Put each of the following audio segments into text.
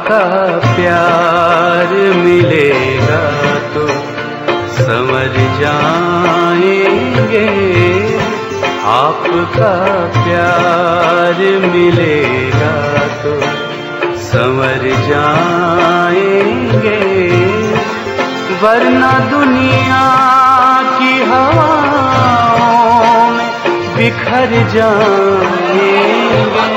आपका प्यार मिलेगा तो संवर जाएंगे। आपका प्यार मिलेगा तो संवर जाएंगे, वरना दुनिया की हवाओं में बिखर जाएंगे।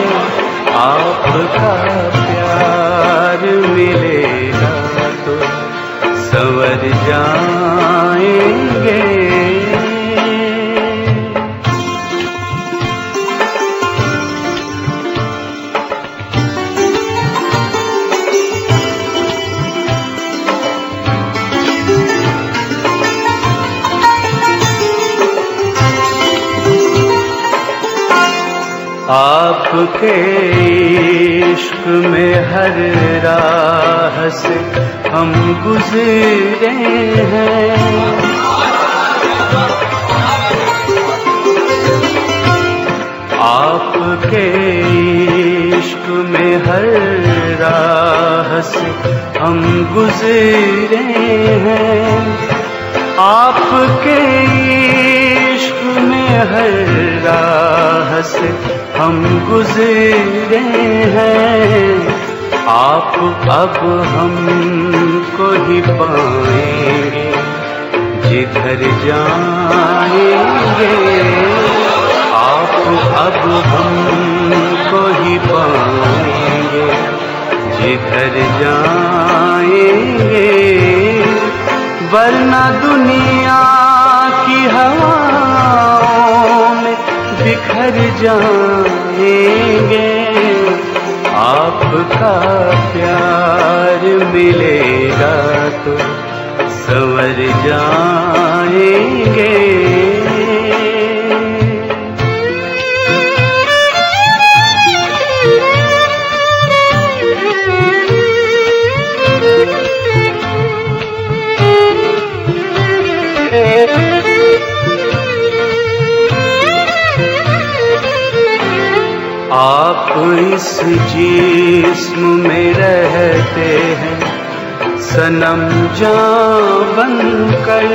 आपका प्यार मिलेगा तो संवर जाएंगे। आपके इश्क में हर राह से हम गुजरे हैं। आपके इश्क में हर राह से हम गुजरे हैं। आपके इश्क में हर राह से हम गुजरे हैं। आप अब हमको ही पाएंगे जिधर जाएंगे। आप अब हमको ही पाएंगे जिधर जाएंगे, वरना दुनिया की हवाओं में बिखर जाएंगे। आपका प्यार मिलेगा तो संवर जाएंगे। आप इस जिस्म में रहते हैं सनम जान बनकर।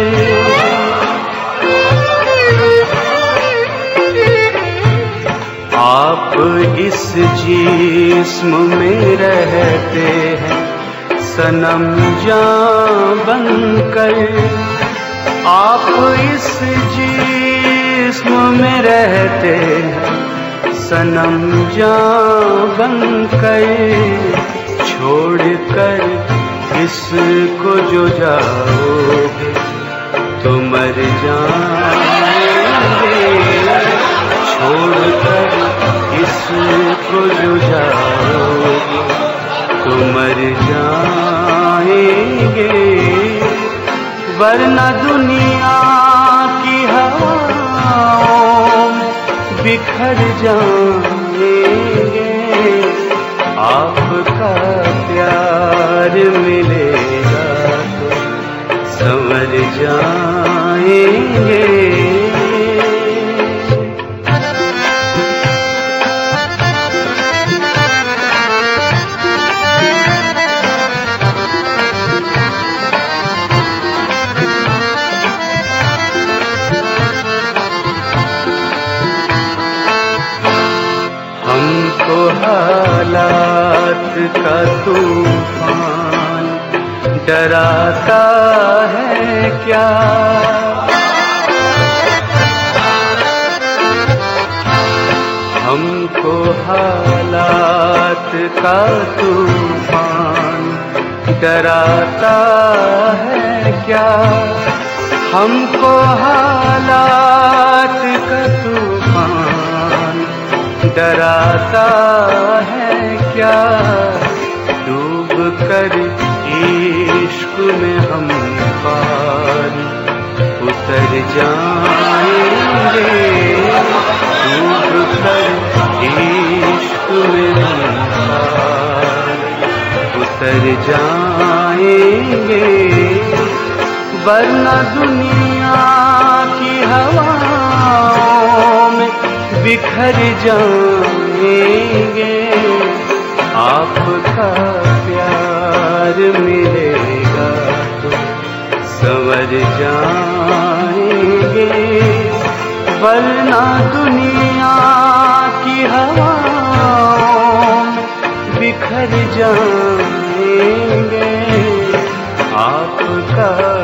आप इस जिस्म में रहते हैं सनम जान बनकर। आप इस जिस्म में रहते हैं सनम जान बनकर। छोड़कर इसको जो जाओगे तो मर जाएंगे। छोड़कर इसको जो जाओगे तो मर जाएंगे, वरना दुनिया की हवाओं में बिखर जाएंगे। आपका प्यार मिलेगा तो संवर जाएंगे। हमको हालात का तूफान डराता है क्या? हमको हालात का तूफान डराता है क्या? हमको हालात का तूफान डराता है क्या? डूब कर इश्क में हम पार उतर जाएंगे। डूब कर इश्क में हम पार उतर जाएंगे, वरना दुनिया की हवाओं में बिखर जाएंगे। आपका प्यार मिलेगा तो संवर जाएंगे, वरना दुनिया की हवाओं बिखर जाएंगे। आपका